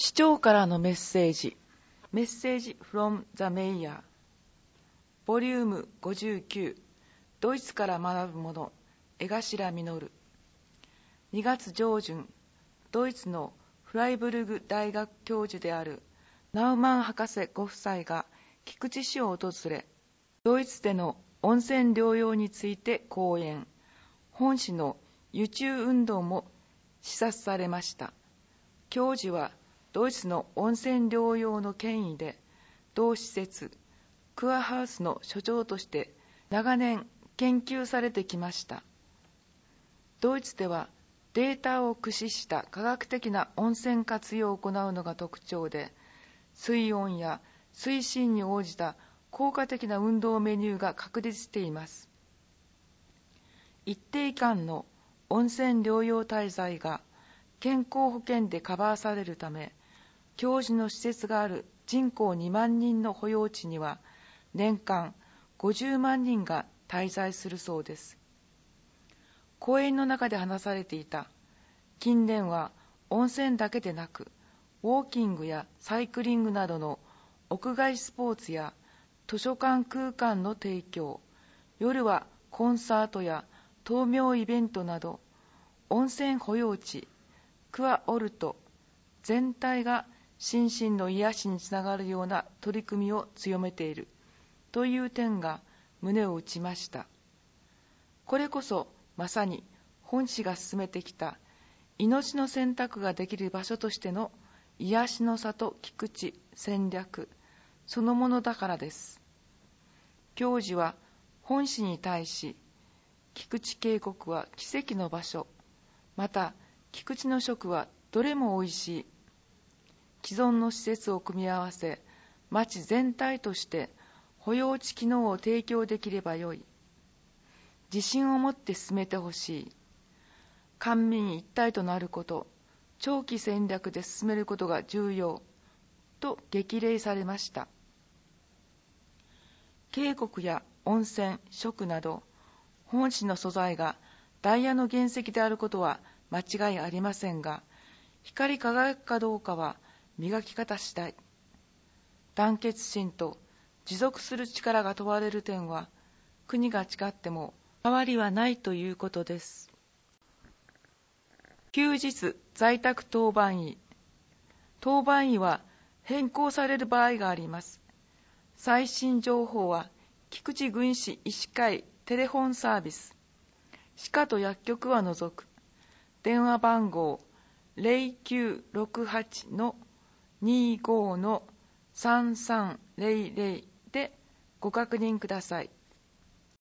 市長からのメッセージ。メッセージ from the Mayor。ボリューム59。ドイツから学ぶもの。江頭実。2月上旬、ドイツのフライブルグ大学教授であるナウマン博士ご夫妻が菊池市を訪れ、ドイツでの温泉療養について講演、本市の輸中運動も視察されました。教授はドイツの温泉療養の権威で、同施設クアハウスの所長として長年研究されてきました。ドイツではデータを駆使した科学的な温泉活用を行うのが特徴で、水温や水深に応じた効果的な運動メニューが確立しています。一定期間の温泉療養滞在が健康保険でカバーされるため、教授の施設がある人口2万人の保養地には年間50万人が滞在するそうです。講演の中で話されていた、近年は温泉だけでなく、ウォーキングやサイクリングなどの屋外スポーツや図書館空間の提供、夜はコンサートや灯明イベントなど、温泉保養地クアオルト全体が心身の癒しにつながるような取り組みを強めているという点が胸を打ちました。これこそまさに本市が進めてきた命の選択ができる場所としての癒しの里菊池戦略そのものだからです。教授は本市に対し、菊池渓谷は奇跡の場所、また菊池の食はどれもおいしい、既存の施設を組み合わせ、町全体として保養地機能を提供できればよい。自信を持って進めてほしい。官民一体となること、長期戦略で進めることが重要と激励されました。渓谷や温泉、食など本市の素材がダイヤの原石であることは間違いありませんが、光り輝くかどうかは磨き方次第。団結心と持続する力が問われる点は、国が違っても変わりはないということです。休日在宅当番医。当番医は変更される場合があります。最新情報は菊池郡市医師会テレフォンサービス、歯科と薬局は除く、電話番号 0968-25-3300 でご確認ください。